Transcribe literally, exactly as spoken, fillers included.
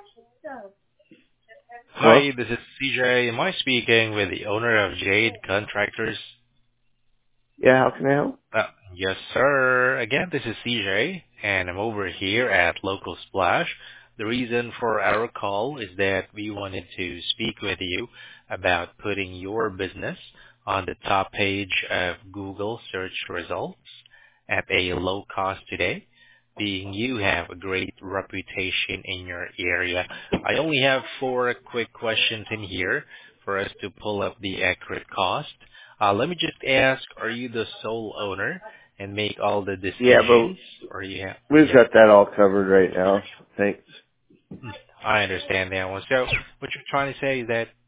Hello? Hi, this is C J. Am I speaking with the owner of Jade Contractors? Yeah, how can I help? Uh, yes, sir. Again, this is C J, and I'm over here at Local Splash. The reason for our call is that we wanted to speak with you about putting your business on the top page of Google search results at a low cost today, being you have a great reputation in your area. I only have four quick questions in here for us to pull up the accurate cost. Uh, let me just ask, are you the sole owner and make all the Yeah, but decisions? Or you have, we've yeah, got that all covered right now. Thanks. mm, I understand that one. So what you're trying to say is that